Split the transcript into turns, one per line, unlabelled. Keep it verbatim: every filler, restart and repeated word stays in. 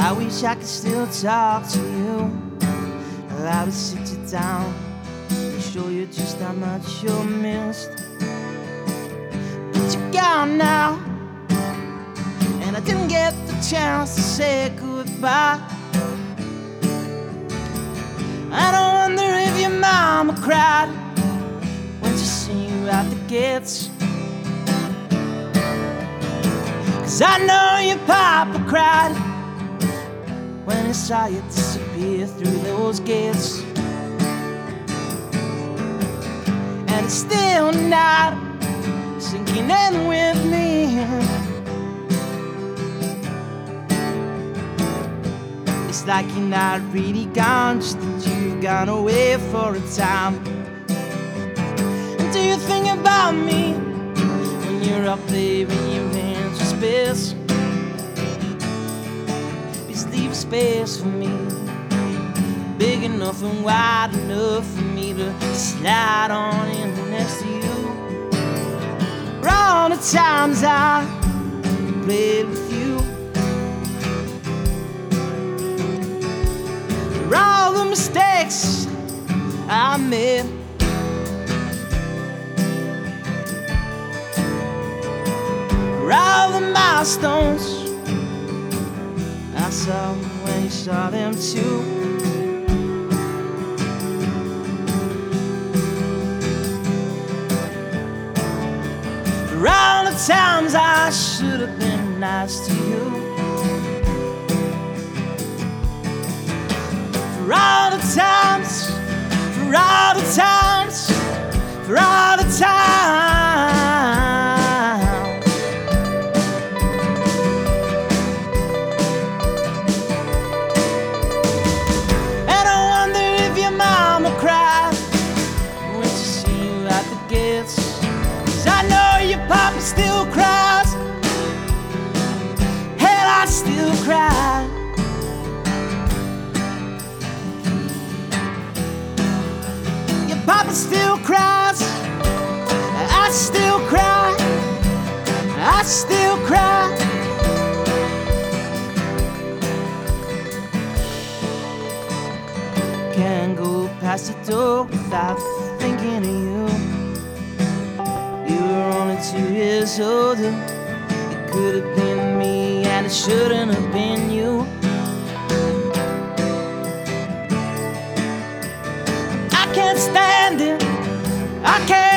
I wish I could still talk to you, allow to sit you down and show you just how much you missed. But you're gone now, and I didn't get the chance to say goodbye. I don't wonder if your mama cried when she seen you out the gates, 'cause I know your papa cried when he saw you disappear through those gates. And it's still not sinking in with me. It's like you're not really gone, just that you've gone away for a time. And do you think about me when you're up there in your hands with space? Leave space for me, big enough and wide enough for me to slide on in next to you. For all the times I played with you, for all the mistakes I made, for all the milestones I saw when you saw them too. For all the times I should have been nice to you, for all the times, for all the times, for all the times. Papa still cries, hell, I still cry. Your papa still cries, I still cry, I still cry. Can't go past the door without thinking of you. Only two years older, it could have been me and it shouldn't have been you. I can't stand it, I can't